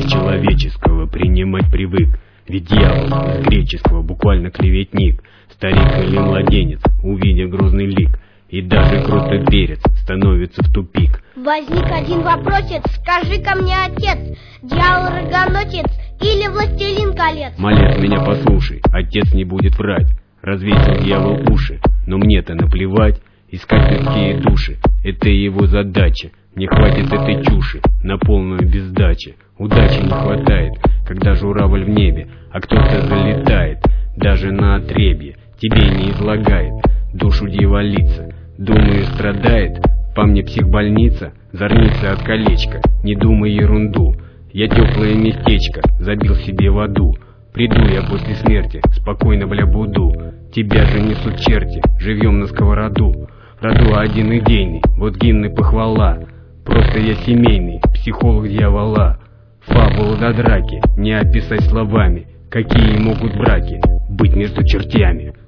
за человеческого принимать привык. Ведь дьявол с греческого буквально клеветник. Старик или младенец, увидя грозный лик, и даже крутой перец становится в тупик. Возник один вопросец, скажи-ка мне, отец, дьявол-рогоносец или властелин колец? Малец, меня послушай, отец не будет врать. Развесил дьявол уши, но мне-то наплевать. Искать людские души, это его задача. Не хватит этой чуши на полную бездачи. Удачи не хватает, когда журавль в небе, а кто-то залетает даже на отребье. Тебе не излагает душу дьяволица. Думаешь, страдает? По мне психбольница, зорница от колечка. Не думай ерунду, я теплое местечко забил себе в аду. Приду я после смерти, спокойно бля буду. Тебя же несут черти, живьем на сковороду. В роду один идейный, вот гимн и похвала. Просто я семейный, психолог дьявола. Фабулу до драки не описать словами. Какие могут браки быть между чертями?